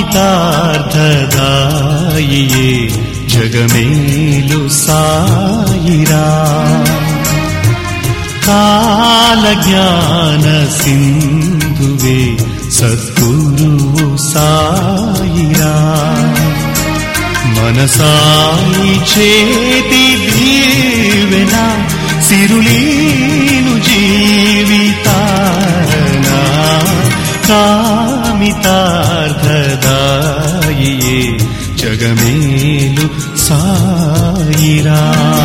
ಕಾಮಿತಾರ್ಥದಾಯಿಯೇ ಜಗಮೇಲು ಸಾಯಿರಾ ಕಾಲಜ್ಞಾನ ಸಿಂಧುವೆ ಸದ್ಗುರು ಸಾಯಿರಾ మనసాయి చేతి దీవెన సిరులీను జీవితాన కామితార్థదాయియే జగమేలు సాయిరా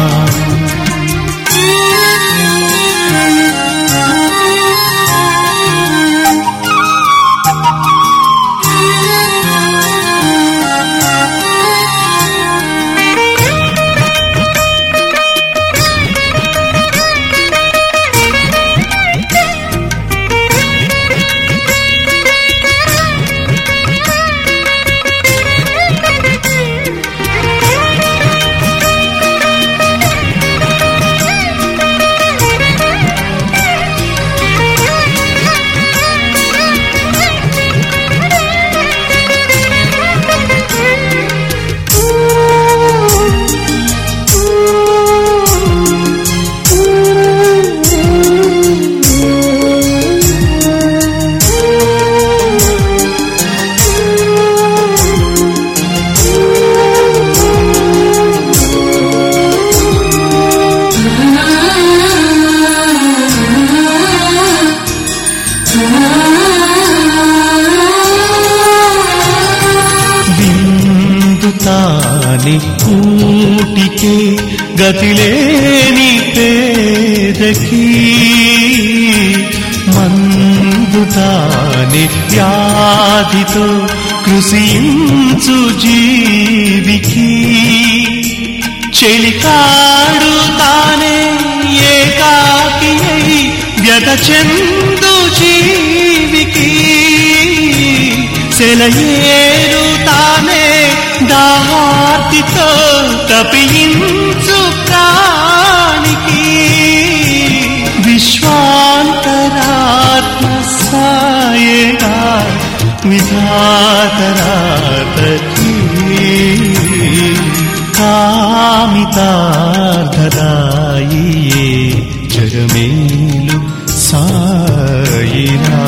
కూటికే గతిలేని పేదకి మందుతాని వ్యాధితో కృషించు జీవికి చెలికాడు తానే ఏకాకి వ్యత చెందు జీవికి సెలయేరు తానే దాహార్తితో తపించు ప్రాణికి విశ్వాంతరాత్మ సాయేగా విధాతరాతకి కామితార్థదాయియే జగమేలు సాయిరా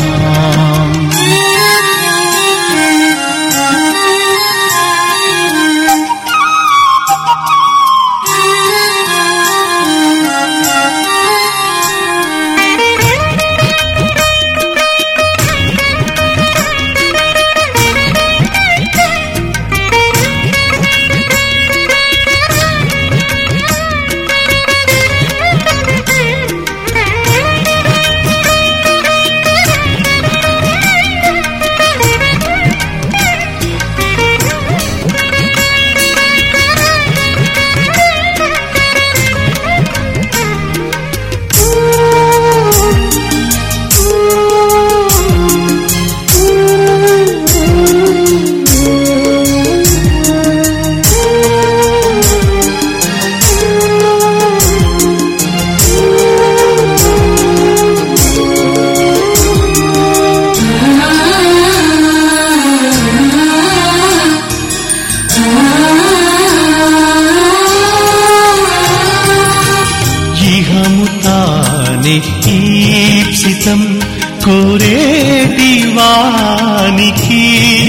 ఈప్సితం కోరేటి వానికి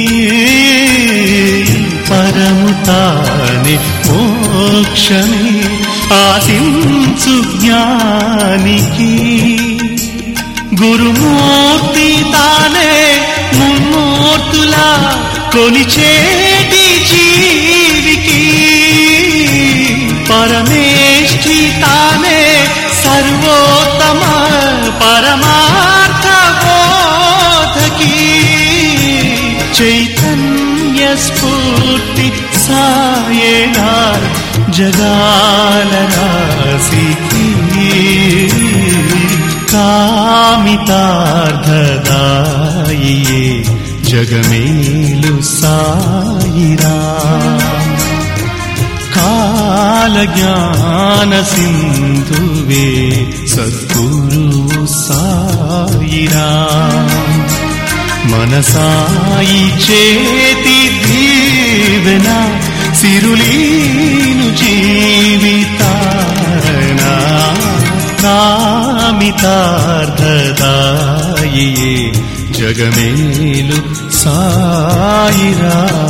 పరముతాని మోక్షమే ఆశించు జ్ఞానికి గురుమూర్తి తానే ముమ్మూర్తులా కొలిచేటి జీవికి పరమేష్ఠి తానే సర్వోత్తమ పరమార్థ బోధకి చైతన్య స్ఫూర్తి సాయేగా జగాల రాశికి కామితార్థదాయియే జగమేలు సాయిరా కాలజ్ఞాన సింధువే సద్గురు సాయిరా మన సాయి చేతి దీవెన సిరులీను జీవితాన కామితార్థదాయియే జగమేలు సాయిరా.